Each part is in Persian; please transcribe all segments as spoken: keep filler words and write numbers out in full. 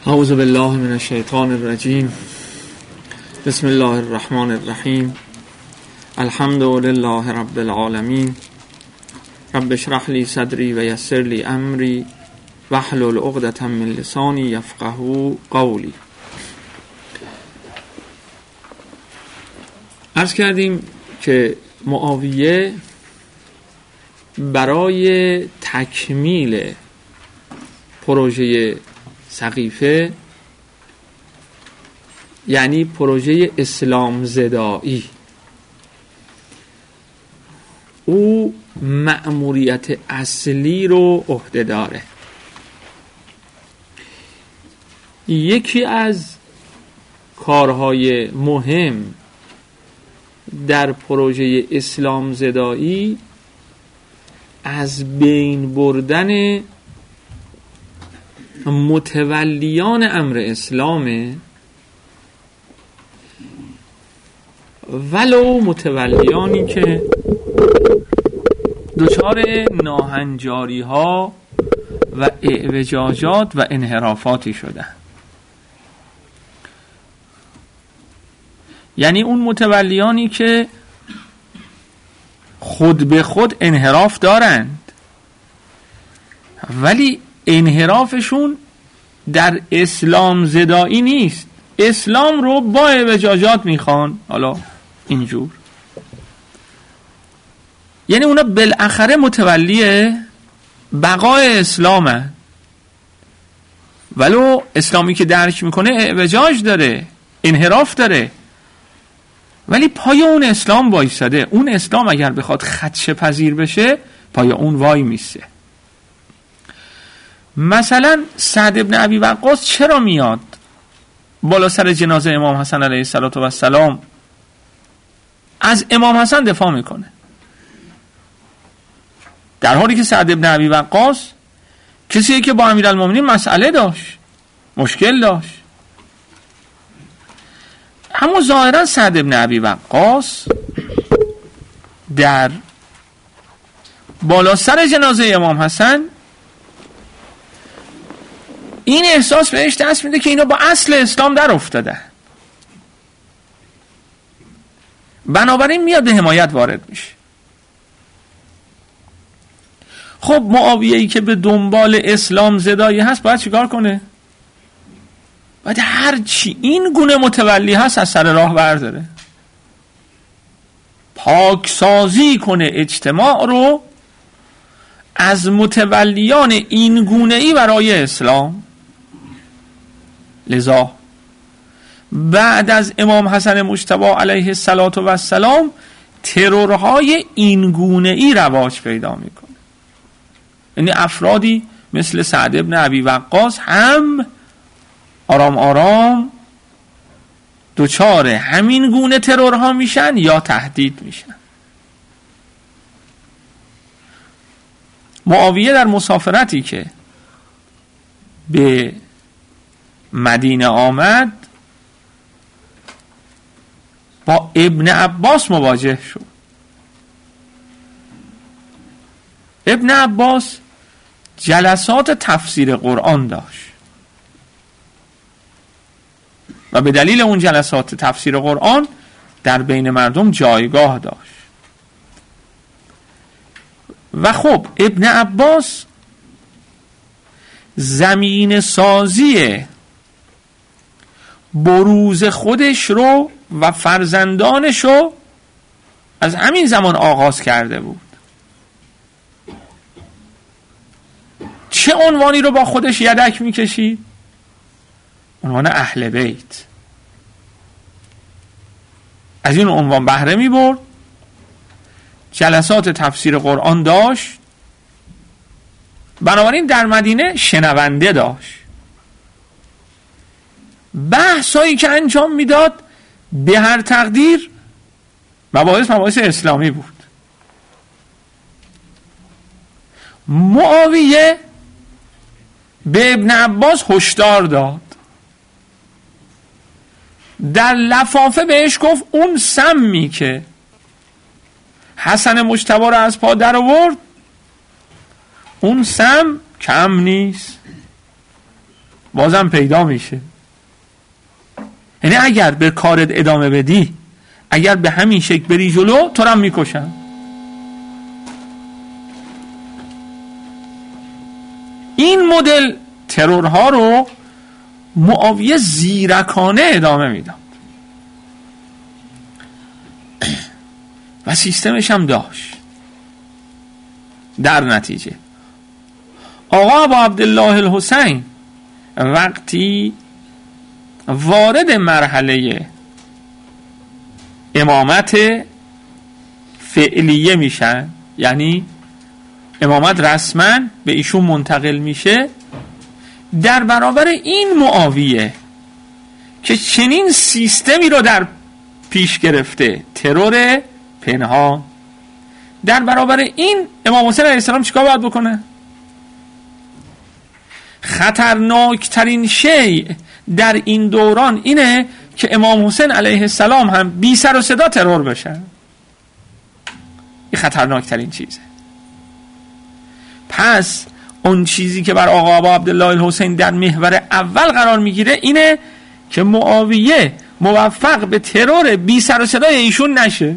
اعوذ بالله من الشیطان الرجیم. بسم الله الرحمن الرحیم. الحمد لله رب العالمین. رب اشرح لی صدری و یسر لی امری واحلل عقدة من لسانی یفقهوا قولی. عرض کردیم که معاویه برای تکمیل پروژه سقیفه، یعنی پروژه اسلام زدایی، او مأموریت اصلی رو عهده داره. یکی از کارهای مهم در پروژه اسلام زدایی از بین بردن متولیان امر اسلامه، ولو متولیانی که دچار ناهنجاری ها و اعوجاجات و انحرافاتی شدن. یعنی اون متولیانی که خود به خود انحراف دارند، ولی انحرافشون در اسلام زدایی نیست، اسلام رو با اعوجاجات میخوان. حالا اینجور، یعنی اونا بالاخره متولی بقای اسلامه، ولو اسلامی که درک میکنه اعوجاج داره، انحراف داره، ولی پای اون اسلام وایساده. اون اسلام اگر بخواد خدشه پذیر بشه، پای اون وای میسه. مثلا سعد ابن ابی وقاص چرا میاد بالا سر جنازه امام حسن علیه السلام از امام حسن دفاع میکنه، در حالی که سعد ابن ابی وقاص کسیه که با امیرالمومنین مسئله داشت، مشکل داشت. اما ظاهرا سعد ابن ابی وقاص در بالا سر جنازه امام حسن این احساس بهش دست میده که اینا با اصل اسلام در افتادن، بنابراین میاد به حمایت وارد میشه. خب معاویه‌ای که به دنبال اسلام زدایی هست باید چیکار کنه؟ باید هر چی این گونه متولی هست از سر راه برداره، پاکسازی کنه اجتماع رو از متولیان این گونه‌ای برای اسلام. لذا بعد از امام حسن مجتبی علیه السلام ترورهای این گونه‌ای رواج پیدا میکنه. یعنی افرادی مثل سعد ابن ابی وقاص هم آرام آرام دچار همین گونه ترورها میشن یا تهدید میشن. معاویه در مسافرتی که به مدینه آمد با ابن عباس مواجه شد. ابن عباس جلسات تفسیر قرآن داشت و به دلیل اون جلسات تفسیر قرآن در بین مردم جایگاه داشت. و خب ابن عباس زمین سازی بروز خودش رو و فرزندانش رو از همین زمان آغاز کرده بود. چه عنوانی رو با خودش یدک میکشید؟ عنوان اهل بیت. از این عنوان بهره میبرد، جلسات تفسیر قرآن داشت، بنابراین در مدینه شنونده داشت. بحثایی که انجام میداد به هر تقدیر مباحث مباحث اسلامی بود. معاویه به ابن عباس هشدار داد، در لفافه بهش گفت اون سمی که حسن مجتبی رو از پا در آورد، اون سم کم نیست. بازم پیدا میشه. یعنی اگر به کارت ادامه بدی، اگر به همین شکل بری جلو، تو رو هم میکشن. این مدل ترورها رو معاویه زیرکانه ادامه میداد و سیستمش هم داشت. در نتیجه آقا ابا عبدالله الحسین وقتی وارد مرحله امامت فعلیه میشن، یعنی امامت رسما به ایشون منتقل میشه، در برابر این معاویه که چنین سیستمی رو در پیش گرفته، ترور پنهان، در برابر این امام حسین علیه السلام چیکار باید بکنه؟ خطرناکترین شیء در این دوران اینه که امام حسین علیه السلام هم بی سر و صدا ترور بشه. این خطرناکترین چیزه. پس اون چیزی که بر آقا ابا عبدالله الحسین در محور اول قرار میگیره اینه که معاویه موفق به ترور بی سر و صدای ایشون نشه.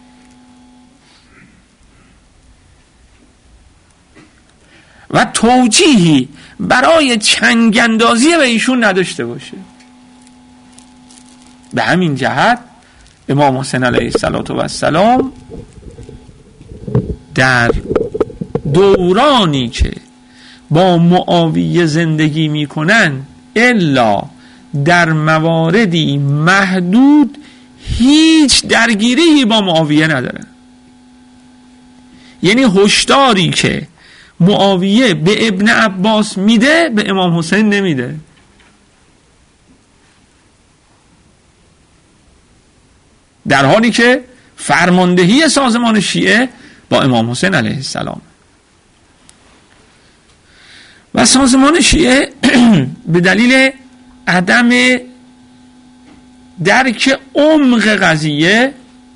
و توجیهی برای چنگاندازی به ایشون نداشته باشه. به همین جهت امام حسین علیه السلام در دورانی که با معاویه زندگی میکنن الا در مواردی محدود هیچ درگیری با معاویه ندارن. یعنی هشداری که معاویه به ابن عباس میده به امام حسین نمیده. در حالی که فرماندهی سازمان شیعه با امام حسین علیه السلام و سازمان شیعه به دلیل عدم درک عمق قضیه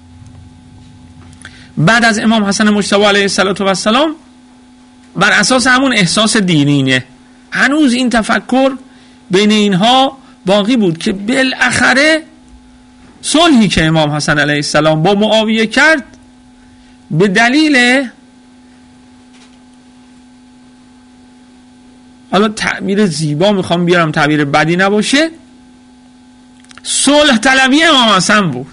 بعد از امام حسن مجتبی علیه السلام بر اساس همون احساس دینینه هنوز این تفکر بین اینها باقی بود که بالاخره صلحی که امام حسن علیه السلام با معاویه کرد به دلیل، حالا تعبیر زیبا میخوام بیارم تعبیر بدی نباشه، صلح طلبی امام حسن بود.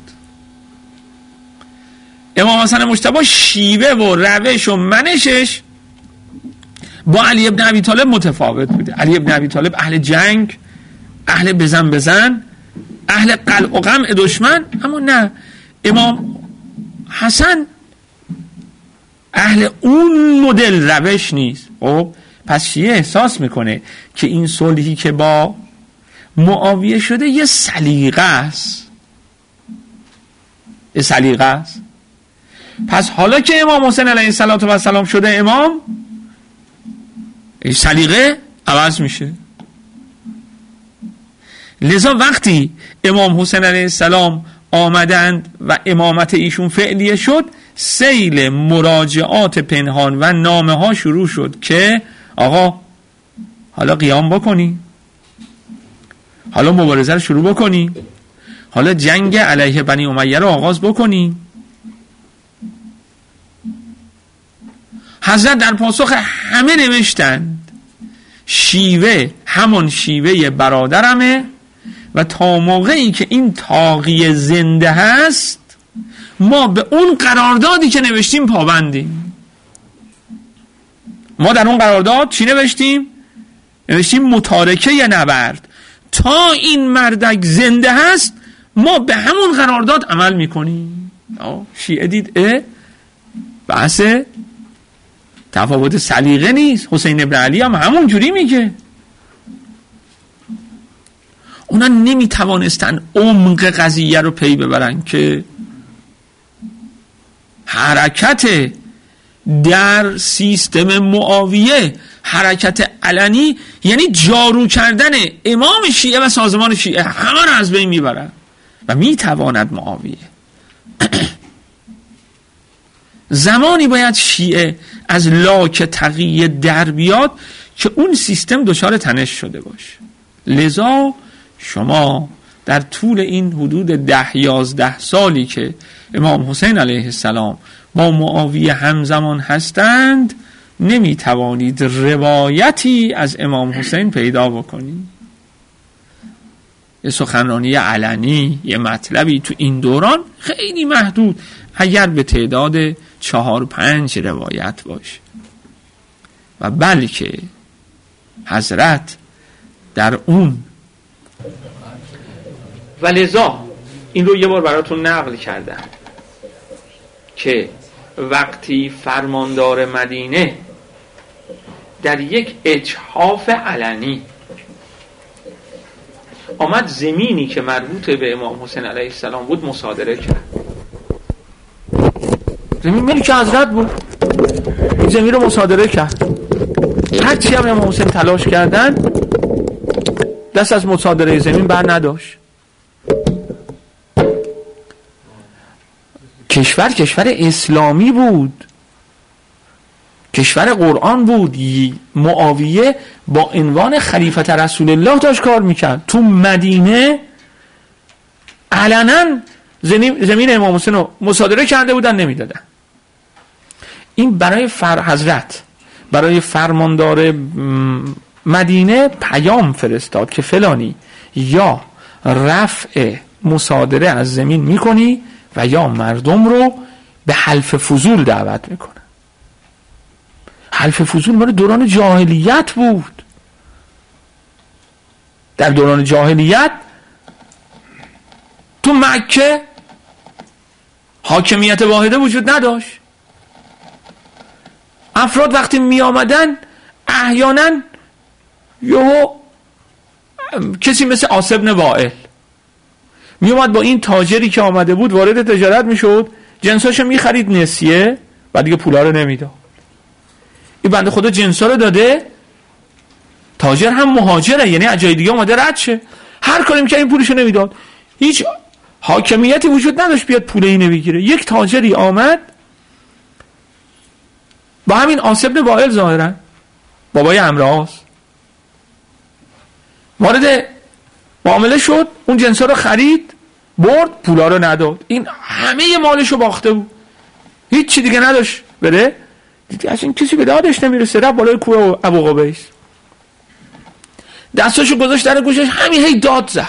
امام حسن مجتبی شیوه و روش و منشش با علی ابن ابی طالب متفاوت بوده. علی ابن ابی طالب اهل جنگ، اهل بزن بزن، اهل قلع و قمع دشمن، اما نه، امام حسن اهل اون مدل روش نیست. خب پس شیعه احساس میکنه که این صلحی که با معاویه شده یه سلیقه است، یه سلیقه است. پس حالا که امام حسین علیه السلام شده امام، این سلیقه عوض میشه. لذا وقتی امام حسین علیه السلام آمدند و امامت ایشون فعلیه شد، سیل مراجعات پنهان و نامه ها شروع شد که آقا حالا قیام بکنی، حالا مبارزه رو شروع بکنی، حالا جنگ علیه بنی امیه رو آغاز بکنی. حضرت در پاسخ همه نوشتند شیوه همون شیوه برادرمه و تا موقعی که این طاغیه زنده هست ما به اون قراردادی که نوشتیم پابندیم. ما در اون قرارداد چی نوشتیم؟ نوشتیم متارکه نبرد. تا این مردک زنده هست ما به همون قرارداد عمل میکنیم. شیعه دید اه بحث تفاوت سلیقه نیست، حسین ابن علی هم همون جوری میگه. اونا نمیتوانستن عمق قضیه رو پی ببرن که حرکت در سیستم معاویه، حرکت علنی، یعنی جارو کردن امام شیعه و سازمان شیعه، همه رو از بین میبرن و میتواند معاویه زمانی باید شیعه از لاک تقیه در بیاد که اون سیستم دچار تنش شده باشه. لذا شما در طول این حدود ده یازده سالی که امام حسین علیه السلام با معاویه همزمان هستند نمیتوانید روایتی از امام حسین پیدا بکنید. یه سخنرانی علنی، یه مطلبی تو این دوران خیلی محدود، اگر به تعداد چهار پنج روایت باشه، و بلکه حضرت در اون و لذا این رو یه بار براتون نقل کردم که وقتی فرماندار مدینه در یک اجحاف علنی آمد زمینی که مربوط به امام حسین علیه السلام بود مصادره کرد، زمین ملک حضرت بود، زمین رو مصادره کرد. هرچی هم امام حسین تلاش کردن دست از مصادره زمین بر نداشت. کشور کشور اسلامی بود، کشور قرآن بود. معاویه با عنوان خلیفت رسول الله داشت کار میکرد. تو مدینه علنا زمین امام حسین رو مصادره کرده بودن، نمیدادن. این برای فر حضرت برای فرماندار مدینه پیام فرستاد که فلانی یا رفع مصادره از زمین میکنی و یا مردم رو به حلف فضول دعوت میکنه. حلف فضول مال دوران جاهلیت بود. در دوران جاهلیت تو مکه حاکمیت واحده وجود نداشت. افراد وقتی می آمدن احیانا یهو کسی مثل عاص بن وائل می اومد با این تاجری که آمده بود وارد تجارت می شد، جنساشو می خرید نسیه و دیگه پولا رو نمی داد. این بنده خدا جنسا رو داده، تاجر هم مهاجره، یعنی از جای دیگه اومده رد شه، هر کاری میکنه این پولشو نمیداد. هیچ حاکمیتی وجود نداشت بیاد پول اینو بگیره. یک تاجری آمد با همین عاص بن وائل ظاهرا بابای عمرو وارد معامله شد، اون جنسا رو خرید، برد، پولا رو نداد. این همه مالشو باخته بود، هیچ چی دیگه نداشت بره. از این کسی به دادش نمیرسه، رفت بالای کوه ابو قبیس، دستاشو گذاشت در گوشش، همین هی داد زد.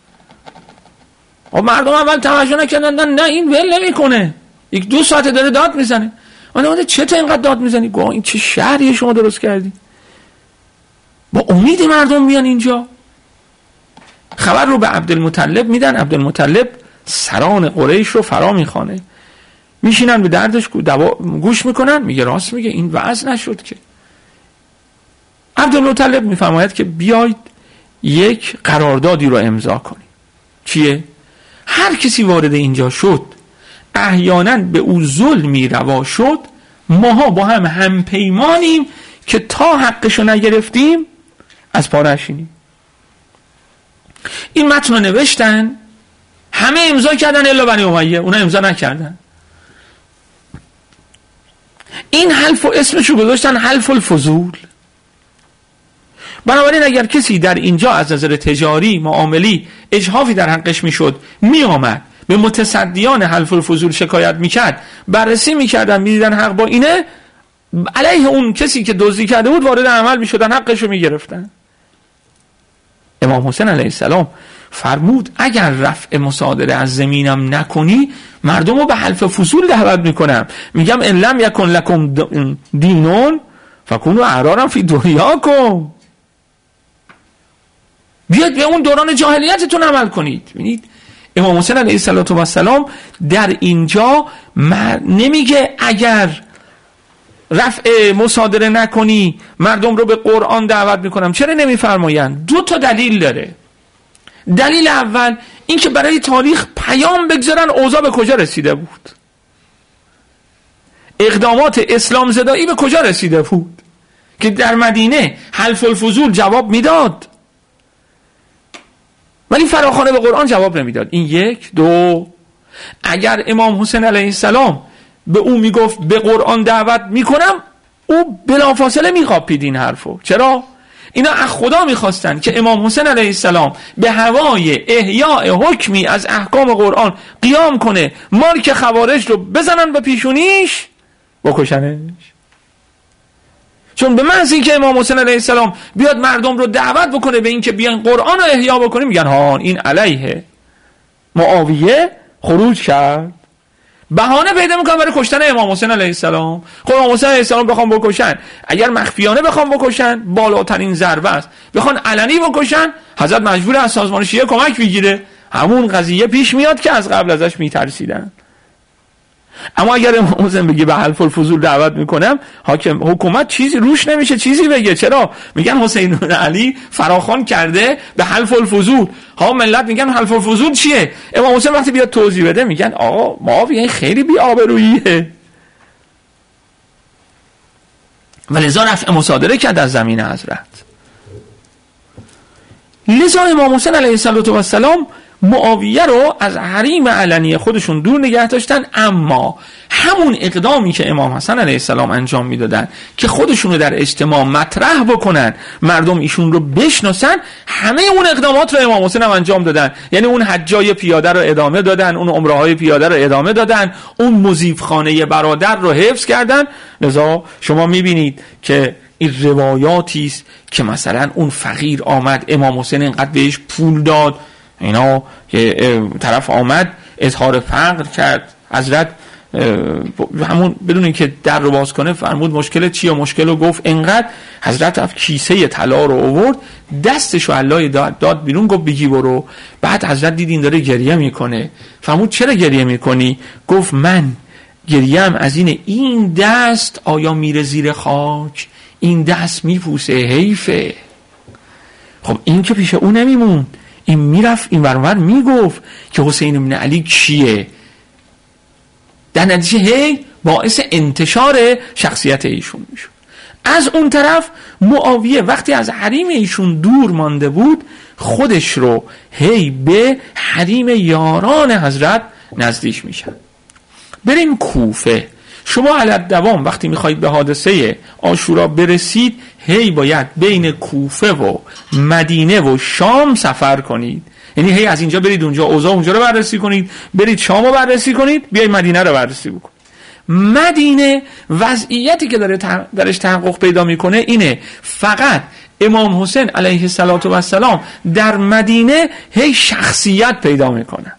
و مردم اول توجه نکردن، نه, نه این ول نمیکنه، یک دو ساعت داره داد میزنه. من گفتم چطور اینقدر داد میزنی؟ گفت این چه شهری شما درست کردی؟ با امید مردم میان اینجا. خبر رو به عبدالمطلب میدن. عبدالمطلب سران قریش رو فرا میخوانه، میشینن به دردش گوش میکنن، میگه راست میگه، این وعظ نشد که. عبدالمطلب میفرماید که بیاید یک قراردادی رو امضا کنیم. چیه؟ هر کسی وارد اینجا شد احیانا به او ظلمی روا شد، ماها با هم هم پیمانیم که تا حقشو نگرفتیم از پا نشینیم. این متن رو نوشتن، همه امضا کردن الا بنی امیه، اونا امضا نکردن. این حلف و اسمشو گذاشتن حلف الفضول. بنابراین اگر کسی در اینجا از نظر تجاری معاملی اجحافی در حقش میشد، میآمد به متصدیان حلف الفضول شکایت میکرد، بررسی میکردن، میدیدن حق با اینه، علیه اون کسی که دزدی کرده بود وارد عمل میشدن، حقشو میگرفتن. امام حسین علیه السلام فرمود اگر رفع مصادره از زمینم نکنی مردم رو به حلف فضول دعوت میکنم. میگم ان لم یکن لکم دینون فکونوا احرارا فی دنیاکم. بیاید به اون دوران جاهلیتتون عمل کنید. ببینید امام حسین علیه السلام در اینجا نمیگه اگر رفع مصادره نکنی مردم رو به قرآن دعوت میکنم. چرا نمیفرمایند؟ دو تا دلیل داره. دلیل اول این که برای تاریخ پیام بگذارن اوضاع به کجا رسیده بود، اقدامات اسلام زدایی به کجا رسیده بود که در مدینه حلف الفضول جواب میداد ولی فراخوان به قرآن جواب نمیداد. این یک. دو، اگر امام حسین علیه السلام به او میگفت به قرآن دعوت میکنم، او بلافاصله میخوابید این حرفو. چرا؟ اینا از خدا میخواستن که امام حسین علیه السلام به هوای احیاء حکمی از احکام قرآن قیام کنه، مارک خوارج رو بزنن به پیشونیش بکشنش. چون به محض اینکه امام حسین علیه السلام بیاد مردم رو دعوت بکنه به اینکه بیان قرآن رو احیا بکنه، میگن ها این علیه معاویه خروج کرد، بهانه پیدا میکنن برای کشتن امام حسین علیه السلام. خب امام حسین علیه السلام بخوام بکشن، اگر مخفیانه بخوام بکشن بالاترین ضربه است، بخوان علنی بکشن حضرت مجبور از سازمان شیعه کمک بگیره. همون قضیه پیش میاد که از قبل ازش میترسیدن. اما اگر امام حسین بگه به حلف الفضول دعوت میکنم، حاکم حکومت چیزی روش نمیشه، چیزی بگه. چرا؟ میگن حسین بن علی فراخوان کرده به حلف الفضول. ها ملت میگن حلف الفضول چیه؟ امام حسین وقتی بیاد توضیح بده میگن آقا معاویه خیلی بی آبروییه، ولذا رفع مصادره کرد از زمین حضرت. لذا امام حسین علیه السلام معاویه رو از حریم علنی خودشون دور نگه داشتن. اما همون اقدامی که امام حسن علیه السلام انجام میدادن که خودشون رو در اجتماع مطرح بکنن، مردم ایشون رو بشناسن، همه اون اقدامات رو امام حسین هم انجام دادن. یعنی اون حجای پیاده رو ادامه دادن، اون عمره های پیاده رو ادامه دادن، اون مضیف خانه برادر رو حفظ کردن. لذا شما میبینید که این روایاتی است که مثلا اون فقیر آمد، امام حسین اینقدر بهش پول داد، اینا که طرف آمد اظهار فقر کرد، حضرت همون بدون اینکه در رو باز کنه فرمود مشکل چیه؟ مشکل رو گفت انقدر. حضرت رفت کیسه طلا رو آورد، دستشو علای داد, داد بیرون، گفت بگی برو. بعد حضرت دیدین داره گریه میکنه، فرمود چرا گریه میکنی؟ گفت من گریم از این این دست آیا میره زیر خاک؟ این دست میپوسه، حیفه. خب این که پیش اون نمیموند، این میرفت این ورور میگفت که حسین بن علی کیه. در نتیجه هی باعث انتشار شخصیت ایشون میشد. از اون طرف معاویه وقتی از حریم ایشون دور مانده بود، خودش رو هی به حریم یاران حضرت نزدیک میشن. بریم کوفه. شما علت دوام وقتی میخواید به حادثه عاشورا برسید، هی باید بین کوفه و مدینه و شام سفر کنید. یعنی هی از اینجا برید اونجا، اوضاع اونجا رو بررسی کنید، برید شام رو بررسی کنید، بیاید مدینه رو بررسی بکنید. مدینه وضعیتی که داره درش تحقق پیدا میکنه اینه، فقط امام حسین علیه السلام در مدینه هی شخصیت پیدا میکنه.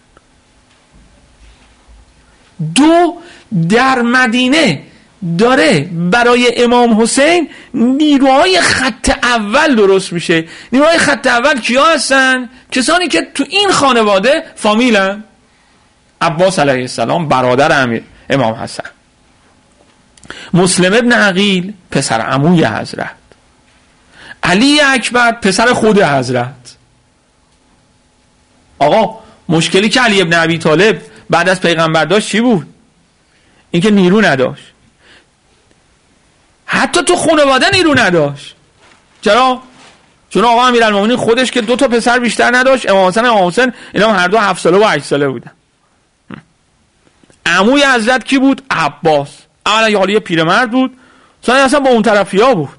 دو، در مدینه داره برای امام حسین نیروهای خط اول درست میشه. نیروهای خط اول کیا هستن؟ کسانی که تو این خانواده فامیلن. عباس علیه السلام برادر امیر امام حسن، مسلم ابن عقیل پسر عموی حضرت، علی اکبر پسر خود حضرت. آقا مشکلی که علی ابن ابی طالب بعد از پیغمبر داشت چی بود؟ اینکه نیرو نداشت. حتی تو خانواده نیرو نداشت. چرا؟ چون آقا امیرالمومنین خودش که دو تا پسر بیشتر نداشت، امام حسن امام حسین اینا هر دو هفت ساله و هشت ساله بودن. عموی حضرت کی بود؟ عباس. اولا یه حالی پیرمرد بود، ثانیا اصلا با اون طرفیا بود.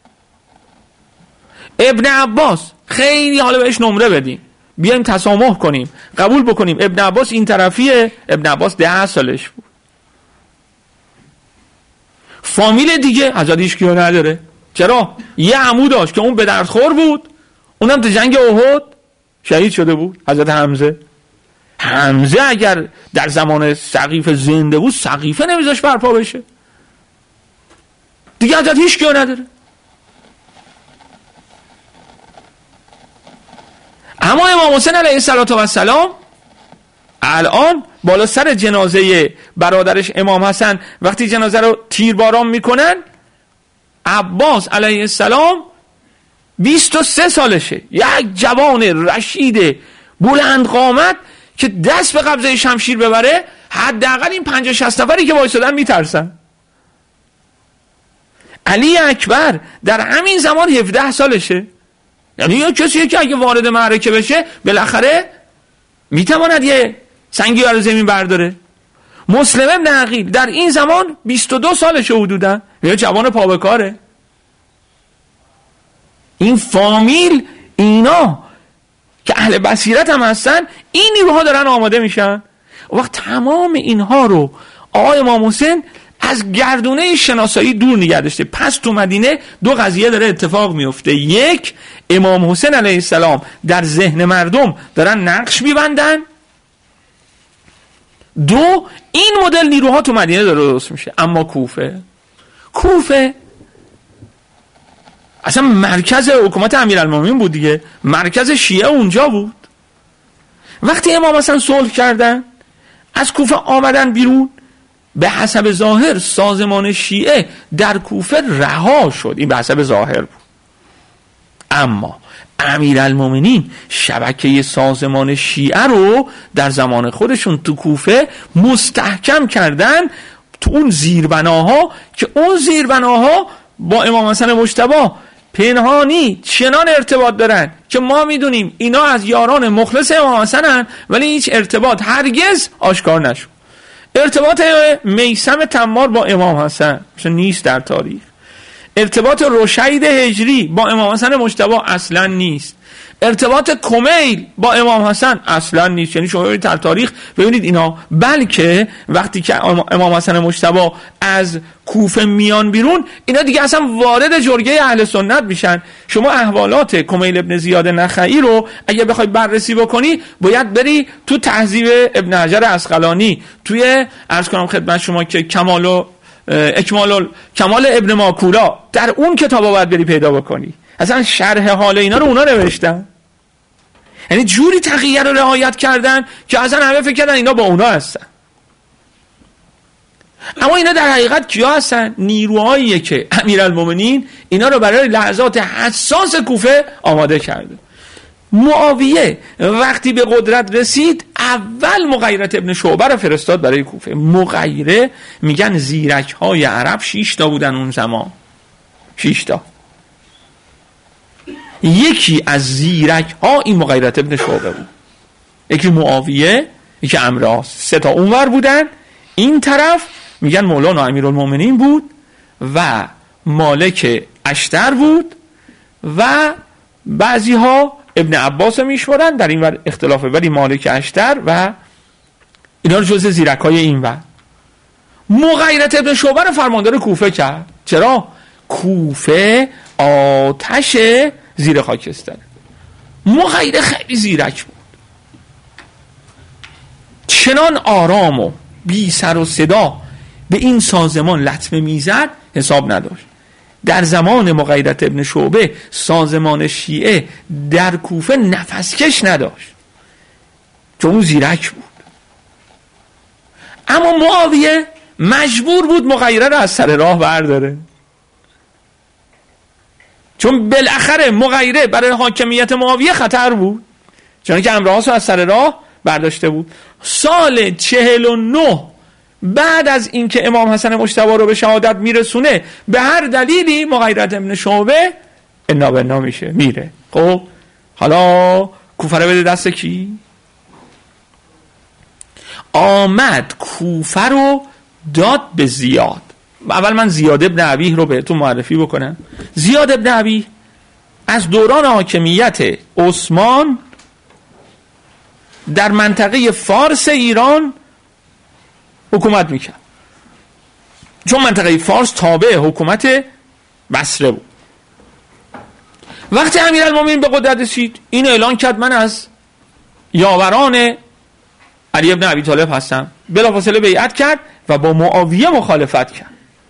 ابن عباس خیلی حالا بهش نمره بدیم، بیایم تسامح کنیم، قبول بکنیم ابن عباس این طرفیه. ابن عباس ده سالش بود. فامیل دیگه حضرت هیچ کیو نداره. چرا؟ یه عمو داشت که اون به درد خور بود، اونم تو جنگ احد شهید شده بود، حضرت حمزه. حمزه اگر در زمان سقیفه زنده بود، سقیفه نمیذاش برپا بشه. دیگه حضرت هیچ کیو نداره. اما امام حسین علیه السلام الان بالا سر جنازه برادرش امام حسن وقتی جنازه رو تیرباران میکنن، عباس علیه السلام بیست و سه سالشه، یک جوان رشید بلند قامت که دست به قبضه شمشیر ببره، حداقل این پنجاه شصت نفری که وایسادن میترسن. علی اکبر در همین زمان هفده سالشه، یعنی یه کسی که اگه وارد معرکه بشه بالاخره میتواند یه سنگی رو زمین برداره. مسلم ابن عقیل در این زمان بیست و دو سالشه حدوداً، یه جوان پابکاره. این فامیل اینا که اهل بصیرت هم هستن، این نیروها دارن آماده میشن. وقت تمام اینها رو آقای امام حسین از گردونه شناسایی دور نگه داشته. پس تو مدینه دو قضیه داره اتفاق میفته. یک، امام حسین علیه السلام در ذهن مردم دارن نقش میبندن. دو، این مدل نیروها تو مدینه داره درست میشه. اما کوفه کوفه اصلا مرکز حکومت امیرالمومنین بود دیگه، مرکز شیعه اونجا بود. وقتی امام حسن صلح کردن از کوفه آمدن بیرون، به حسب ظاهر سازمان شیعه در کوفه رها شد. این به حسب ظاهر بود. اما امیرالمومنین شبکه سازمان شیعه رو در زمان خودشون تو کوفه مستحکم کردن تو اون زیربناها که اون زیربناها با امام حسن مجتبی پنهانی چنان ارتباط دارن که ما میدونیم اینا از یاران مخلص امام حسنن، ولی هیچ ارتباط هرگز آشکار نشد. ارتباط میثم تمار با امام حسن نیست در تاریخ. ارتباط رشید هجری با امام حسن مجتبی اصلا نیست. ارتباط کمیل با امام حسن اصلا نیست. یعنی شما در تاریخ ببینید اینا، بلکه وقتی که امام حسن مجتبی از کوفه میان بیرون، اینا دیگه اصلا وارد جرگه اهل سنت میشن. شما احوالات کمیل ابن زیاد نخعی رو اگه بخوای بررسی بکنی، باید بری تو تهذیب ابن حجر عسقلانی، توی عرض کنم خدمت شما که کمال و اکمال کمال ابن ماکولا، در اون کتابا باید بری پیدا بکنی. اصلا شرح حال اینا رو اونا نوشتن. یعنی جوری تقیه رو رعایت کردن که اصلا همه فکر کردن اینا با اونا هستن. اما اینا در حقیقت کیا هستن؟ نیروهاییه که امیرالمومنین اینا رو برای لحظات حساس کوفه آماده کرده. معاویه وقتی به قدرت رسید، اول مغیرت ابن شعبه رو فرستاد برای کوفه. مغیره میگن زیرک های عرب شش تا بودن اون زمان، شش تا. یکی از زیرک ها این مغیرت ابن شعبه بود، یکی معاویه، یکی عمرو. سه تا اونور بودن. این طرف میگن مولانا امیرالمومنین بود و مالک اشتر بود و بعضی ها ابن عباس میشورن، در این ور اختلافه، ولی مالک اشتر و اینا رو جزء زیرک های این ور. مغیرت ابن شعبه رو فرماندار کوفه کرد. چرا؟ کوفه آتش زیر خاکستر. مغیره خیلی زیرک بود، چنان آرام و بی سر و صدا به این سازمان لطمه میزد حساب نداشت. در زمان مغیرت ابن شعبه سازمان شیعه در کوفه نفسکش نداشت، چون اون زیرک بود. اما معاویه مجبور بود مغیره رو از سر راه برداره، چون بالاخره مغیره برای حاکمیت معاویه خطر بود، چون که امرهاس رو از سر راه برداشته بود. سال چهل و نه بعد از اینکه امام حسن مجتبی رو به شهادت میرسونه، به هر دلیلی مغیرت ابن شعبه انا به انا میشه، میره. خب حالا کوفه رو بده دست کی؟ آمد کوفه رو داد به زیاد. اول من زیاد ابن ابیه رو بهتون معرفی بکنم. زیاد ابن ابیه از دوران حاکمیت عثمان در منطقه فارس ایران حکومت میکرد، چون منطقه فارس تابع حکومت بصره بود. وقتی امیرالمومنین به قدرت رسید، این اعلان کرد من از یاوران علی ابن ابی طالب هستم. بلافاصله بیعت کرد و با معاویه مخالفت کرد.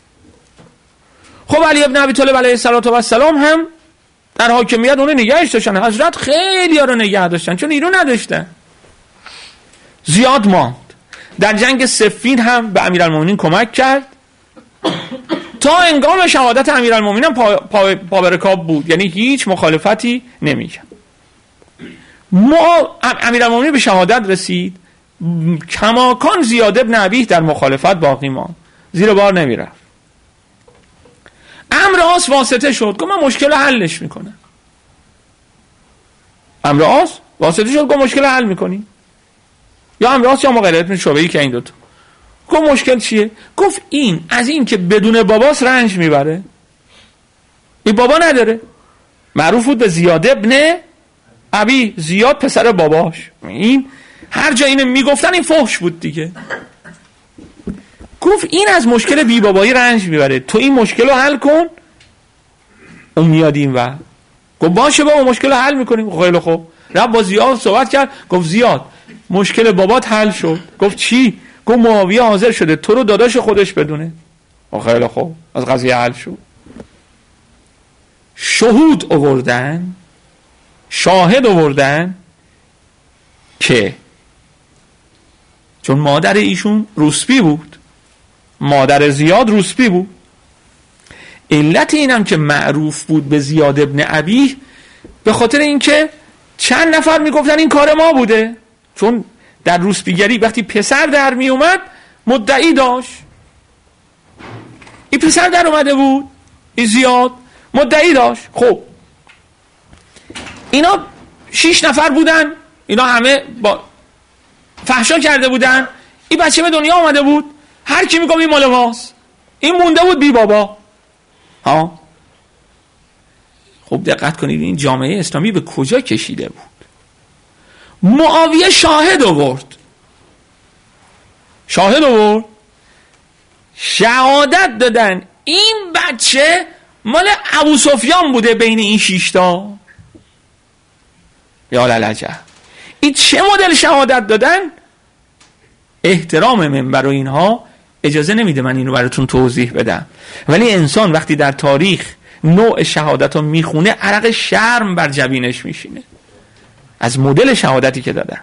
خب علی ابن ابی طالب علیه السلام هم در حاکمیت اون نگهش داشتن. حضرت خیلی ها رو نگه داشتن چون نیرو نداشتن. زیاد ماند. در جنگ صفین هم به امیرالمومنین کمک کرد تا انگام شهادت امیرالمومنین هم پا, پا, پا برکاب بود، یعنی هیچ مخالفتی نمی‌کرد. ما امیرالمومنین به شهادت رسید، کماکان زیاد ابن ابیه در مخالفت باقی ماند، زیر بار نمیرفت. عمرو واسطه شد، گفت من مشکل حلش میکنم. عمرو واسطه شد، گفت مشکل حل میکنی؟ یا عمرو یا مغیرت ابن شعبه، که این دوتا. گفت مشکل چیه؟ گفت این از این که بدون باباس رنج میبره، این بابا نداره، معروف بود به زیاد ابن ابی، زیاد پسر باباش. این هر جا اینو میگفتن این فحش بود دیگه. گفت این از مشکل بی بابایی رنج میبره، تو این مشکل رو حل کن. اون میاد این و گفت باشه بابا مشکل رو حل میکنیم. خیلی خوب، رفت با زیاد صحبت کرد. گفت زیاد مشکل بابات حل شد. گفت چی؟ گفت معاویه حاضر شده تو رو داداش خودش بدونه. خیلی خوب، از قضیه حل شد. شهود آوردن، شاهد آوردن که چون مادر ایشون روسپی بود، مادر زیاد روسپی بود، علت اینم که معروف بود به زیاد ابن ابی به خاطر اینکه چند نفر میگفتن این کار ما بوده. چون در روسپیگری وقتی پسر در می اومد مدعی داشت. این پسر در اومده بود، این زیاد مدعی داشت. خب اینا شیش نفر بودن، اینا همه با فحشا کرده بودن. این بچه به دنیا آمده بود، هر کی میگم این مال ماست، این مونده بود بی بابا. ها خب دقت کنید این جامعه اسلامی به کجا کشیده بود. معاویه شاهد آورد، شاهد آورد، شهادت دادن این بچه مال ابو سفیان بوده بین این شیشتا. یا للجه، این چه مدل شهادت دادن؟ احترام منبر و اینها اجازه نمیده من اینو براتون توضیح بدم، ولی انسان وقتی در تاریخ نوع شهادت رو میخونه عرق شرم بر جبینش میشینه از مدل شهادتی که دادن.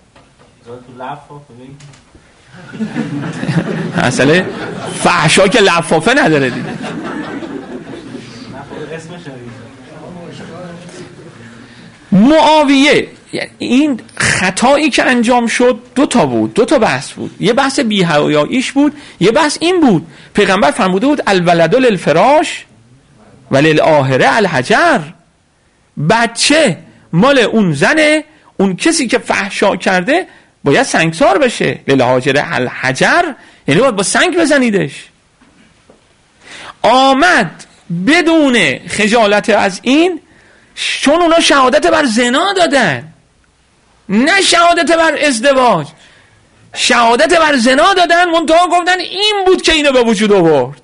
اصلا فحشا که لفافه نداره دیگه. معاویه این خطایی که انجام شد دو تا بود، دو تا بحث بود. یه بحث بی‌حیاییش بود، یه بحث این بود پیغمبر فرموده بود الولد للفراش وللآخره الحجر، بچه مال اون زنه، اون کسی که فحشا کرده باید سنگسار بشه. للآخره الحجر یعنی باید با سنگ بزنیدش. آمد بدون خجالت از این، چون اونا شهادت بر زنا دادن، نه شهادت بر ازدواج، شهادت بر زنا دادن، منتها گفتن این بود که اینو به وجود آورد.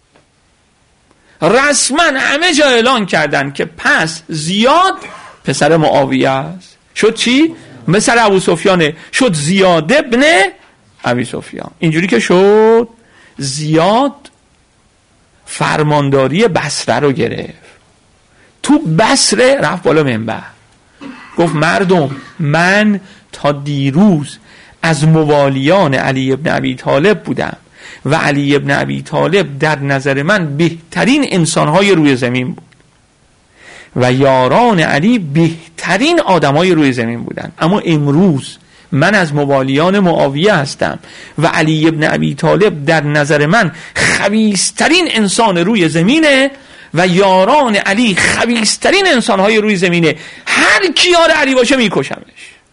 رسما همه جا اعلان کردن که پس زیاد پسر معاویه است. شد چی؟ مثل ابو سفیانه، شد زیاد ابن ابی سفیان. اینجوری که شد زیاد فرمانداری بصره رو گرفت. تو بصره رفت بالا منبر گفت مردم، من تا دیروز از موالیان علی ابن ابی طالب بودم و علی ابن ابی طالب در نظر من بهترین انسانهای روی زمین بود و یاران علی بهترین آدمای روی زمین بودن، اما امروز من از موالیان معاویه هستم و علی ابن ابی طالب در نظر من خبیثترین انسان روی زمینه و یاران علی خبیثترین انسانهای روی زمینه. هر کی یار علی باشه میکشمش.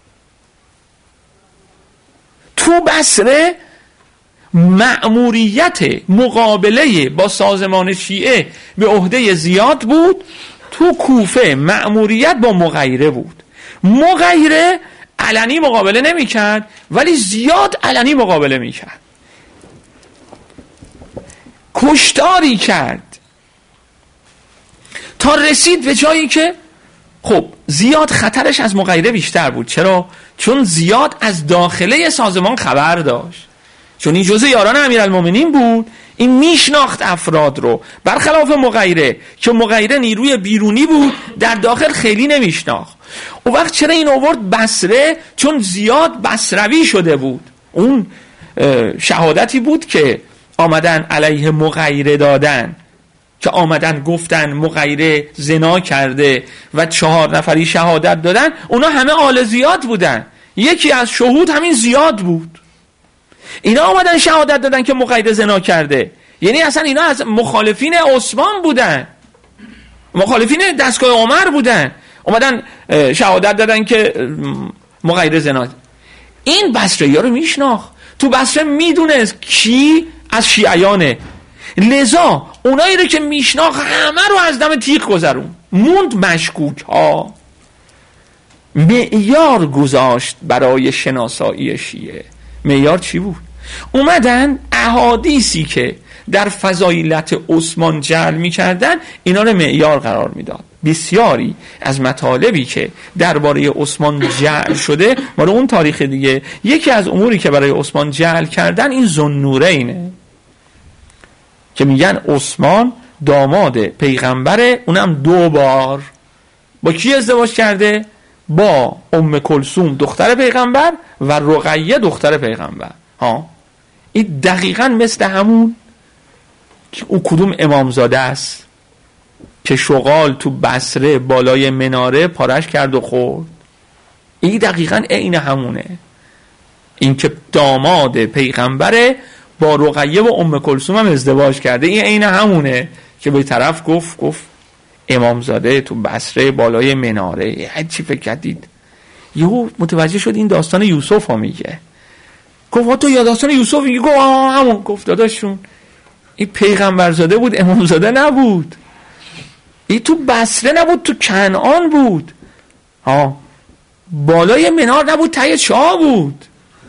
تو بصره مأموریت مقابله با سازمان شیعه به عهده زیاد بود، تو کوفه مأموریت با مغیره بود. مغیره علنی مقابله نمی کرد ولی زیاد علنی مقابله می کرد، کشتاری کرد تا رسید به جایی که خب زیاد خطرش از مغیره بیشتر بود. چرا؟ چون زیاد از داخله سازمان خبر داشت، چون این جزء یاران امیرالمومنین بود، این میشناخت افراد رو، برخلاف مغیره که مغیره نیروی بیرونی بود در داخل خیلی نمیشناخت. اون وقت چرا این آورد بصره؟ چون زیاد بصروی شده بود. اون شهادتی بود که آمدن علیه مغیره دادن، که آمدن گفتن مغیره زنا کرده و چهار نفری شهادت دادن، اونا همه آل زیاد بودن. یکی از شهود همین زیاد بود. اینا آمدن شهادت دادن که مغیره زنا کرده، یعنی اصلا اینا از مخالفین عثمان بودن، مخالفین دستگاه عمر بودن، اومدن شهادت دادن که مغیره زنا. این بصره ها رو میشناخت، تو بصره میدونست کی از شیعیانه، لذا اونایی رو که میشناخت همه رو از دم تیغ گذرون. موند مشکوک ها. معیار گذاشت برای شناسایی شیعه. معیار چی بود؟ اومدن احادیثی که در فضایلت عثمان جعل می‌کردن اینا رو معیار قرار میداد. بسیاری از مطالبی که درباره عثمان جعل شده مال اون تاریخ دیگه. یکی از اموری که برای عثمان جعل کردن این ذوالنورینه که میگن عثمان داماد پیغمبره، اونم دو بار. با کی ازدواج کرده؟ با ام کلثوم دختر پیغمبر و رقیه دختر پیغمبر. ها این دقیقاً مثل همون که او کدوم امامزاده است که شغال تو بصره بالای مناره پارش کرد و خورد. این دقیقاً عین همونه. این که داماد پیغمبره با رقیه و ام کلثوم هم ازدواج کرده، این عین همونه که به طرف گفت گفت امامزاده تو بصره بالای مناره. چی فکر کردید؟ یهو متوجه شد این داستان یوسف ها میگه. گفت تو یا داستان یوسف میگه؟ گفت همون. گفت داداشون این پیغمبرزاده بود، امامزاده نبود. این تو بصره نبود، تو کنعان بود. ها بالای منار نبود، ته چاه بود.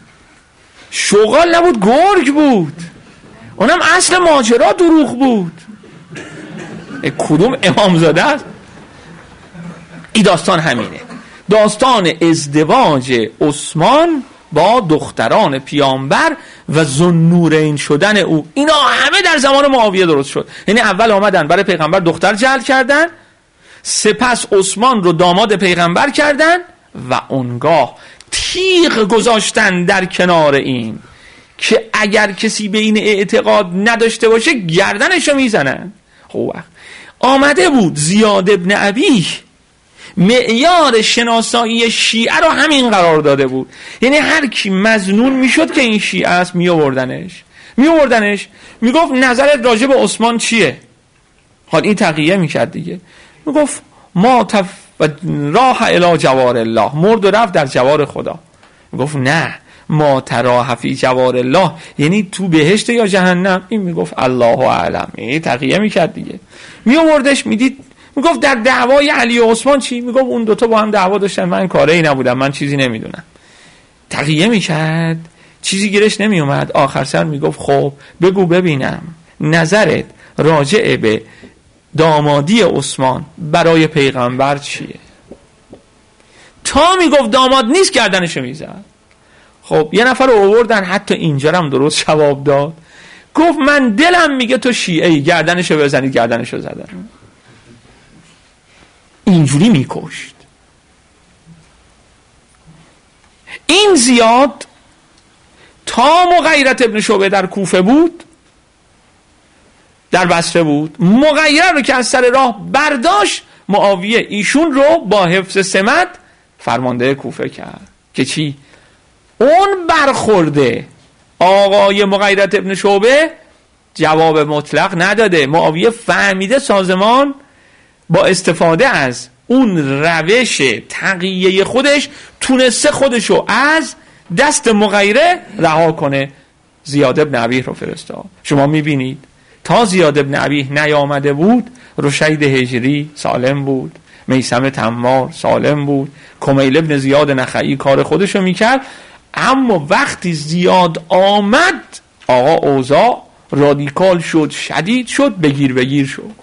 شغال نبود، گرگ بود. اونم اصل ماجرا دروغ بود. کدوم امامزاده است؟ این داستان همینه. داستان ازدواج عثمان با دختران پیامبر و ذوالنورین شدن او، اینا همه در زمان معاویه درست شد. یعنی اول آمدن برای پیغمبر دختر جعل کردن، سپس عثمان رو داماد پیغمبر کردن و اونگاه تیغ گذاشتن در کنار این که اگر کسی به این اعتقاد نداشته باشه گردنشو میزنن. خب آمده بود زیاد ابن ابی معیار شناسایی شیعه رو همین قرار داده بود. یعنی هر کی مظنون میشد که این شیعه است میآوردنش میآوردنش میگفت نظرت راجع به عثمان چیه؟ حال این تقیه میکرد دیگه. میگفت ما تف... راه الی جوار الله، مرد و رفت در جوار خدا. میگفت نه، ما تراح فی جوار الله یعنی تو بهشت یا جهنم. این میگفت الله اعلم. این تقیه میکرد دیگه. میآوردش میدید میگفت در دعوای علی و عثمان چی؟ میگفت اون دوتا با هم دعوا داشتن، من کاری نبودم، من چیزی نمیدونم. تقیه میکرد، چیزی گیرش نمیومد. آخر سر میگفت خب بگو ببینم نظرت راجع به دامادی عثمان برای پیغمبر چیه؟ تا میگفت داماد نیست گردنشو میزد. خب یه نفر رو آوردن، حتی اینجا هم درست جواب داد. گفت من دلم میگه تو شیعه‌ای، گردنشو بزنید. گردنشو زدن. اینجوری میکشت. این زیاد تا مغیرت ابن شعبه در کوفه بود، در بصره بود، مغیره رو که از سر راه برداشت، معاویه ایشون رو با حفظ سمت فرمانده کوفه کرد که چی؟ اون برخورده آقای مغیرت ابن شعبه جواب مطلق نداده. معاویه فهمیده سازمان با استفاده از اون روش تقیه خودش تونسته خودشو از دست مغیره رها کنه. زیاد ابن ابی رو فرستاد. شما میبینید تا زیاد ابن ابی نیامده بود، رشید هجری سالم بود، میثم تمار سالم بود، کمیل ابن زیاد نخعی کار خودشو میکرد. اما وقتی زیاد آمد آقا اوضاع رادیکال شد، شدید شد، بگیر بگیر شد.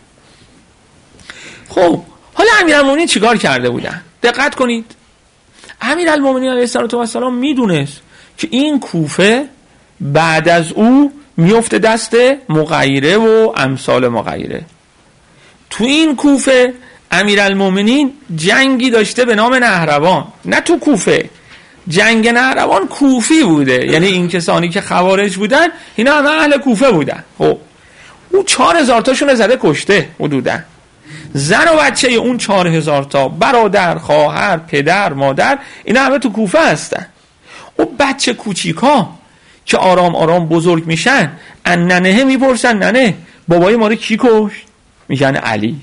خب حالا امیرالمومنین چیکار کرده بودن؟ دقت کنید. امیرالمومنین علیه السلام میدونست که این کوفه بعد از او میفته دست مغیره و امثال مغیره. تو این کوفه امیرالمومنین جنگی داشته به نام نهروان. نه تو کوفه، جنگ نهروان کوفی بوده، یعنی این کسانی که خوارج بودن اینا همه اهل کوفه بودن. خب او چهار هزار تاشون زده کشته حدودا. زن و بچه اون چهار هزار تا، برادر، خواهر، پدر، مادر، اینا همه تو کوفه هستن. او بچه کوچیکا که آرام آرام بزرگ میشن، ان ننه میپرسن ننه بابای ما رو کی کشت؟ میگن علی.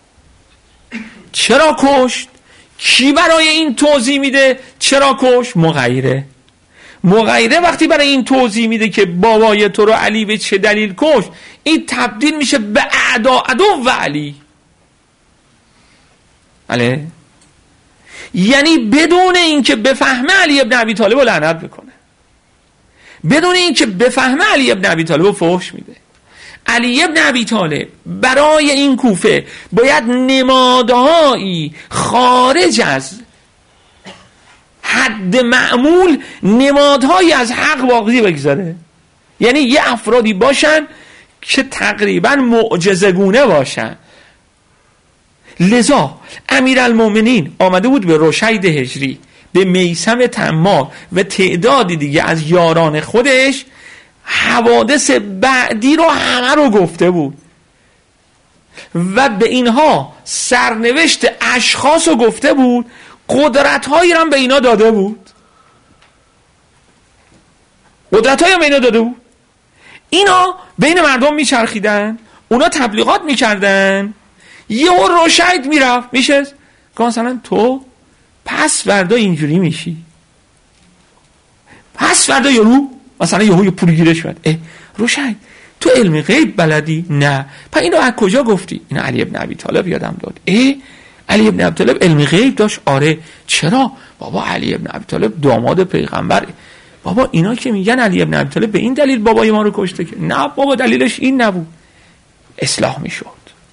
چرا کشت؟ کی برای این توضیح میده چرا کشت؟ مغیره. مغیره وقتی برای این توضیح میده که بابای تو رو علی به چه دلیل کشت، این تبدیل میشه به اعدا عدو و علی. بله، یعنی بدون اینکه بفهمه علی ابن ابی طالب رو لعنت بکنه، بدون اینکه بفهمه علی ابن ابی طالب رو فحش میده. علی ابن ابی طالب برای این کوفه باید نمادهایی خارج از حد معمول، نمادهایی از حق باقی بگذاره. یعنی یه افرادی باشن که تقریبا معجزه‌گونه باشن. لذا امیرالمومنین آمده بود به رشید هجری، به میثم تمار و تعدادی دیگه از یاران خودش حوادث بعدی رو همه رو گفته بود و به اینها سرنوشت اشخاص رو گفته بود، قدرت‌هایی رو هم به اینا داده بود، قدرت‌هایی هم به اینا داده بود. اینا بین مردم میچرخیدن، اونا تبلیغات میکردن، یه اور رشید میرفت میشه که مثلا تو پس فردا اینجوری میشی، پس فردا یارو مثلا یهو یه پول گیره شد، اه رشید تو علم غیب بلدی؟ نه. پس اینو از کجا گفتی؟ این علی ابن ابی طالب یادم داد. اه علی ابن ابی طالب علم غیب داشت؟ آره. چرا؟ بابا علی ابن ابی طالب داماد پیغمبر. بابا اینا که میگن علی ابن ابی طالب به این دلیل بابای ما رو کشته، که نه بابا دلیلش این نبود، اصلاح میشد.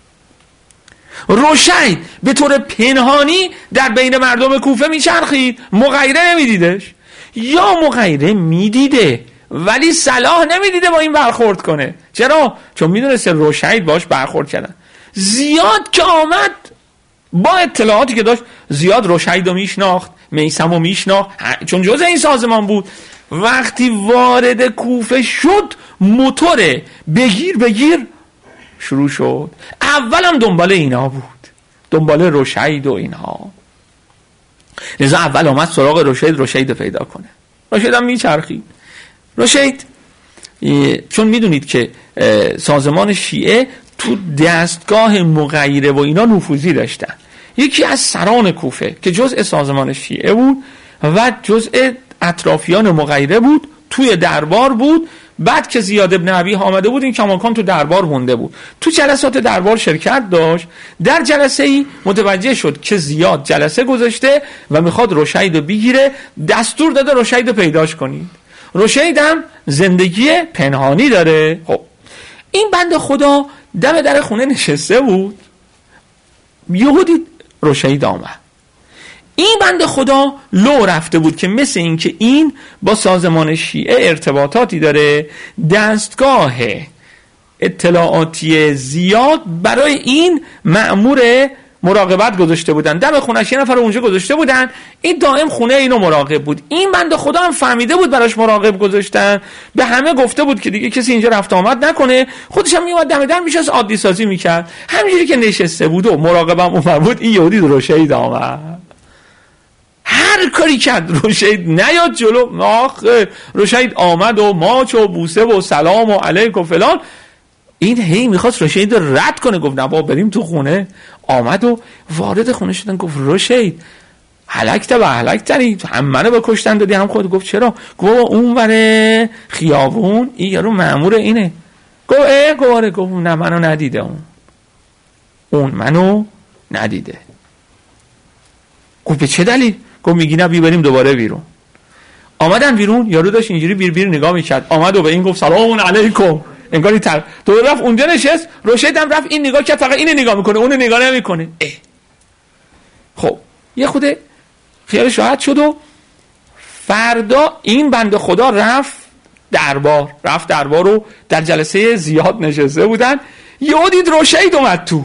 رشید به طور پنهانی در بین مردم کوفه میچرخید، مغیره نمیدیدش، یا مغیره میدیده ولی صلاح نمیدیده با این برخورد کنه. چرا؟ چون میدونسته رشید باش برخورد کردن. زیاد که آمد با اطلاعاتی که داشت، زیاد رشید رو میشناخت، میثم رو میشناخت، چون جزء این سازمان بود. وقتی وارد کوفه شد موتور بگیر بگیر شروع شد. اولم دنبال اینا بود، دنبال رشید و اینها. لذا اول آمد سراغ رشید، رشید پیدا کنه. رشید هم میچرخید. رشید چون میدونید که سازمان شیعه تو دستگاه مغیره و اینا نفوذی داشتن. یکی از سران کوفه که جزء سازمان شیعه بود و جزء اطرافیان مغیره بود، توی دربار بود. بعد که زیاد ابن عبی آمده بود، این کماکان تو دربار مونده بود، تو جلسات دربار شرکت داشت. در جلسه ای متوجه شد که زیاد جلسه گذاشته و میخواد رشید رو بگیره، دستور داده رشید رو پیداش کنید. رشید هم زندگی پنهانی داره. خب این بنده خدا دم در خونه نشسته بود، یهو دید رشید آمد. این بنده خدا لو رفته بود که مثل این که این با سازمان شیعه ارتباطاتی داره، دستگاه اطلاعاتی زیاد برای این مأمور مراقبت گذاشته بودن. دم خونش یه نفر اونجا گذاشته بودن، این دائم خونه اینو مراقب بود. این بنده خدا هم فهمیده بود براش مراقب گذاشتن، به همه گفته بود که دیگه کسی اینجا رفت آمد نکنه. خودش هم میومد دم در میشست عادی سازی میکرد. همینجوری که نشسته بود و مراقبم اونور بود، این یهودی رشید آمد. هر کاری کرد رشید نیاد جلو. آخ رشید آمد و ماچ و بوسه و سلام و علیک و فلان. این هی میخواست رشید رد کنه، گفت نه بابا بریم تو خونه. آمد و وارد خونه شدن، گفت رشید هلکت و هلکتنی، هم منو بکشتن دادی هم خود. گفت چرا؟ گفت اون وره خیابون این یارو مأمور اینه. گفت اه گواره. گفت نه منو ندیده، اون اون منو ندیده. گفت به چه دلیل؟ گفت میگی نه بی بریم دوباره بیرون. آمدن بیرون، یارو داشت اینجوری بیر بیر نگاه میکرد. آمد و به این گفت سلام علیکم. انگاری تر تو رفت اونجا نشست، رشید هم رفت این نگاه کرد، فقط اینو نگاه میکنه اون نگاه نمیکنه. اه. خب یه خود خیالش راحت شد و فردا این بنده خدا رفت دربار. رفت دربار رو در جلسه زیاد نشسته بودن، یهو دید رشید اومد تو.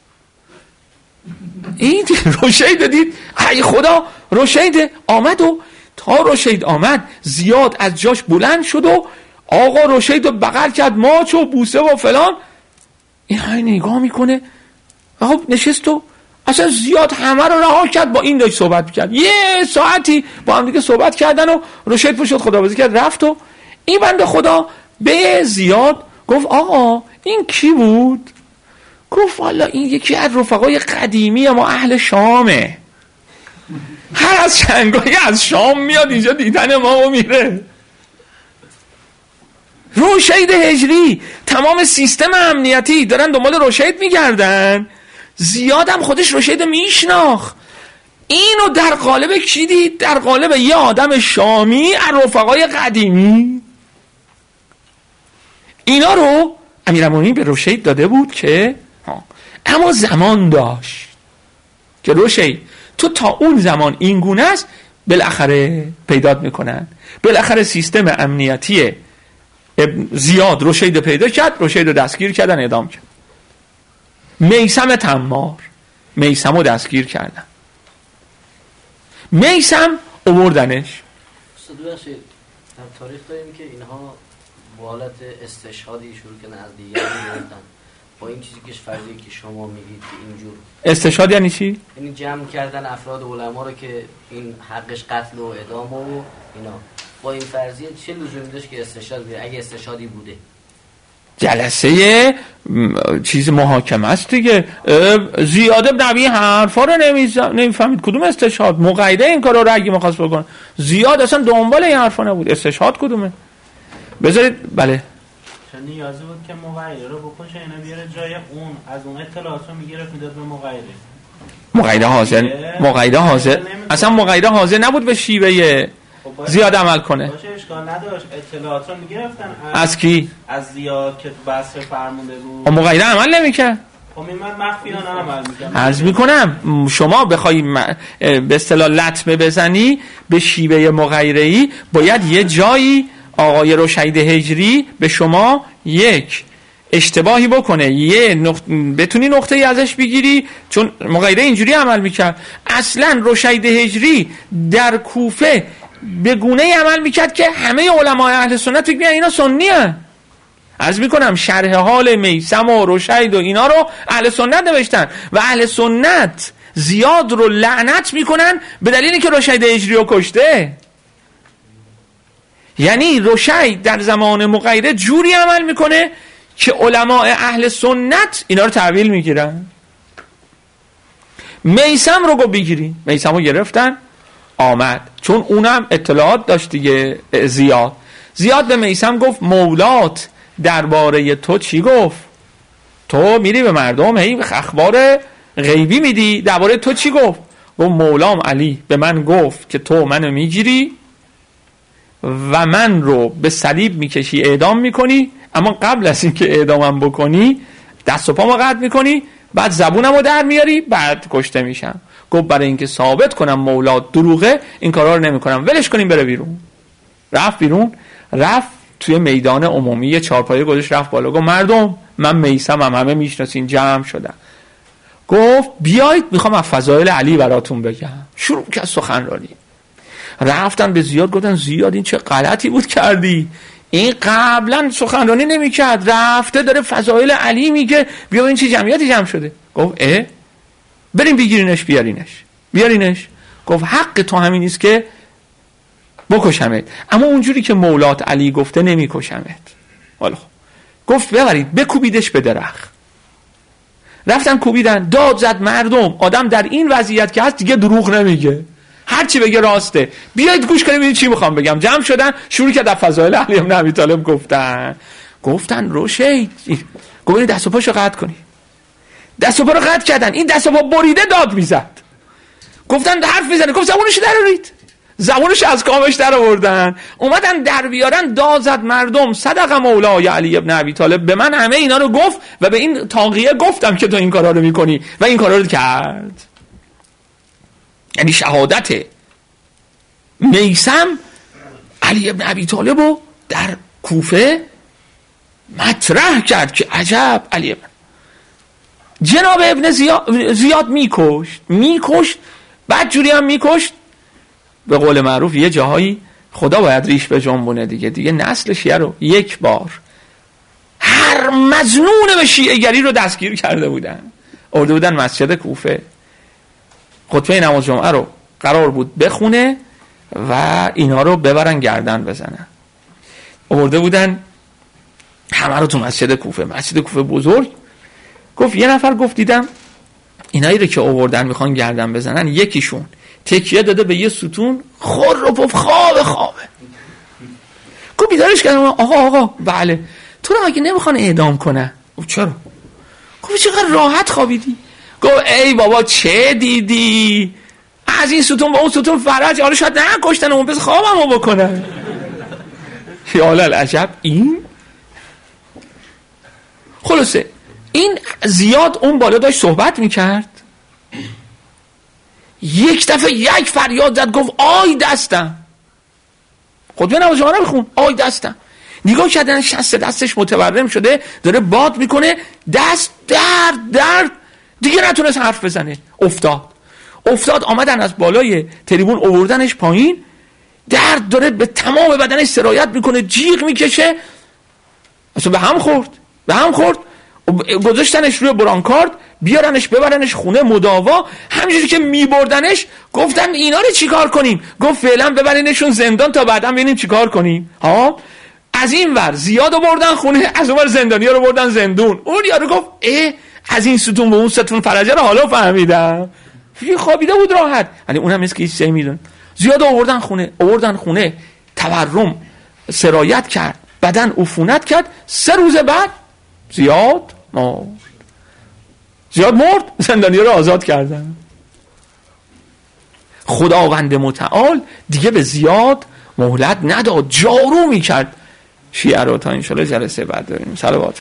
این رشید دید، ای خدا رشید آمد. و تا رشید آمد زیاد از جاش بلند شد و آقا رشید رو بغل کرد، ماچ و بوسه و فلان. این های نگاه میکنه. خب نشست و اصلا زیاد همه رو رها کرد، با این داشت صحبت کرد. یه ساعتی با هم دیگه صحبت کردن و رشید پشت خداحافظی کرد رفت. و این بنده خدا به زیاد گفت آقا این کی بود؟ گفت والا این یکی از رفقای قدیمی ما اهل شامه، هر از چنگایی از شام میاد اینجا دیدن ما و میره. رشید هجری تمام سیستم امنیتی دارن دنبال رشید میگردن زیادم خودش رشید میشناخ. اینو در قالب کی دید؟ در قالب یه آدم شامی از رفقای قدیمی. اینا رو امیرالمومنین به رشید داده بود که ها. اما زمان داشت که رشید تو تا اون زمان این گونه است، بالاخره پیدات میکنن. بالاخره سیستم امنیتی زیاد رشید پیدا کرد، رشید رو دستگیر کردن، اعدام کرد. میثم تمار، میثم رو دستگیر کردن، میثم آوردنش. صدوشید در تاریخ داریم که اینها با حالت استشهادی شروع کردن از دیگری گرفتن، با این چیزی که فرضی که شما میگید که اینجور استشهاد یعنی چی؟ یعنی جمع کردن افراد علما رو که این حقش قتل و اعدام و اینا، با این فرضیه چه لزومی داشت که استشهاد بیاره اگه استشهادی بوده؟ جلسه چیز محاکمه است دیگه. زیاد ابن ابی حرفا رو نمیفهمید کدوم استشهاد، مقایده این کارا رو اگه می‌خواست بکنه. زیاد اصلا دنبال این حرفا نبود. استشهاد کدومه؟ بذارید بله چون نیازی بود که مقایده رو بکنه، اینا بیاره جای اون، از اون اطلاعات رو میگرفت میداد به مقایده. مقایده حاضر مقایده حاضر اصلا مقایده حاضر نبود به شیوه زیاد عمل کنه. باشه اشکال نداشت، اطلاعات رو میگرفتن از, از کی؟ از زیاد که بس فرمونده بود. مقایده عمل نمیکرد. خب میمد مخفیانه عمل میکرد. عرض میکنم شما بخوای به اصطلاح لطمه بزنی به شیوه مغایره‌ای، باید یه جایی آقای رشید هجری به شما یک اشتباهی بکنه، یه نقط... بتونی نقطه‌ای ازش بگیری، چون مغایره اینجوری عمل میکرد. اصلا رشید هجری در کوفه به گونه‌ای عمل میکرد که همه علمای اهل سنت فکر می‌کنن اینا سنی هستند. عرض میکنم شرح حال میثم و رشید و اینا رو اهل سنت نوشتن و اهل سنت زیاد رو لعنت میکنن به دلیلی که رشید هجری رو کشته. یعنی رشید در زمان مغایره جوری عمل میکنه که علماء اهل سنت اینا رو تحویل میگیرن. میثم رو گو بگیرین، میثم رو گرفتن، آمد چون اونم اطلاعات داشت دیگه. زیاد زیاد به میثم گفت مولات درباره تو چی گفت؟ تو میری به مردم هی اخبار غیبی میدی، درباره تو چی گفت؟ گفت مولام علی به من گفت که تو منو میگیری و من رو به صلیب میکشی اعدام میکنی، اما قبل از اینکه اعدامم بکنی دست و پامو قطع میکنی، بعد زبونمو در میاری، بعد کشته میشم. گفت برای اینکه ثابت کنم مولات دروغه این کارا رو نمیکنم، ولش کنیم بره بیرون. رفت بیرون، رفت توی میدان عمومی چهارپایه گذاشت، رفت بالا گفت مردم من میثمم، همه میشناسین، جمع شدن. گفت بیایید میخوام از فضایل علی براتون بگم. شروع کرد سخنرانی. رفتن به زیاد گفتن زیاد این چه غلطی بود کردی، این قبلا سخنرانی نمیکرد، رفته داره فضایل علی میگه، بیا این چه جمعیتی جمع شده. گفت اه بریم بگیرینش بیارینش بیارینش. گفت حق تو همین نیست که بکشمت، اما اونجوری که مولات علی گفته نمیکشمت. والا گفت ببرید بکوبیدش به درخت. رفتن کوبیدن، داد زد. مردم آدم در این وضعیت که هست دیگه دروغ نمیگه، هر چی بگه راسته. بیایید گوش کنید ببینید چی میخوام بگم. جمع شدن، شروع کرد در فضایل علی بن ابی طالب گفتن. گفتن رشید گفت دست و پاشو قطع کنی. دست و پا رو قطع کردن، این دست و پا بریده داد میزد. گفتن حرف میزنه، گفت زبونش در آورید. زبونش از کامش در آوردن، اومدن در بیارن، داد زد. مردم صدق مولای علی ابن ابی طالب، به من همه اینا رو گفت و به این طاغیه گفتم که تو این کارا رو میکنی و این کارا رو کرد. یعنی شهادت میثم علی ابن ابی طالب رو در کوفه مطرح کرد که عجب علی ابن جناب ابن زیاد, زیاد میکشت میکشت بعد جوری هم میکشت به قول معروف یه جاهایی خدا باید ریش به جنبونه دیگه دیگه نسل شیعه رو یک بار هر مظنون به شیعه گری رو دستگیر کرده بودن، آورده بودن مسجد کوفه، خطبه نماز جمعه رو قرار بود بخونه و اینا رو ببرن گردن بزنن. آورده بودن همه رو تو مسجد کوفه، مسجد کوفه بزرگ. گفت یه نفر گفت دیدم اینایی رو که آوردن میخوان گردن بزنن، یکیشون تکیه داده به یه ستون، خور رو پف خوابه خوابه. گفت بیدارش کردم، آقا آقا بله تو رو اگه نمیخوان اعدام کنه. گفت چرا؟ گفت چقدر راحت خوابیدی. گفت گفت ای بابا چه دیدی از این ستون با اون ستون فرج، حالا شاید نکشتن اون بس خوابمو بکنن. یا العجب. این خلاصه این زیاد اون بالا داشت صحبت میکرد، یک دفعه یک فریاد زد گفت آی دستم. خطبه نماز جمعه رو بخون، آی دستم. نگاه کردن شست دستش متورم شده داره باد میکنه، دست درد درد دیگه نتونست حرف بزنه، افتاد افتاد آمدن از بالای تریبون آوردنش پایین، درد داره به تمام بدنش سرایت میکنه، جیغ میکشه، اصلا به هم خورد به هم خورد گذاشتنش روی برانکارد بیارنش ببرنش خونه مداوا. همینجوری که میبردنش گفتن اینا رو چیکار کنیم؟ گفت فعلا ببرینشون زندان تا بعدا ببینیم چیکار کنیم. ها از این ور زیاد رو بردن خونه، از اون ور زندانیا رو بردن زندون. اون یارو گفت اه از این ستون به اون ستون فرجه رو حالا فهمیدم، خوابیده بود راحت، ولی اونم مثل که هیچ چیزی میدون. زیاد آوردن خونه آوردن خونه تورم سرایت کرد، بدن عفونت کرد. سه روز بعد زیاد مرد. زیاد مرد، زندانیا رو آزاد کردن. خداوند متعال دیگه به زیاد مهلت نداد، جارو میکرد شیعه رو. تا انشالله جلسه بعد داریم. صلوات.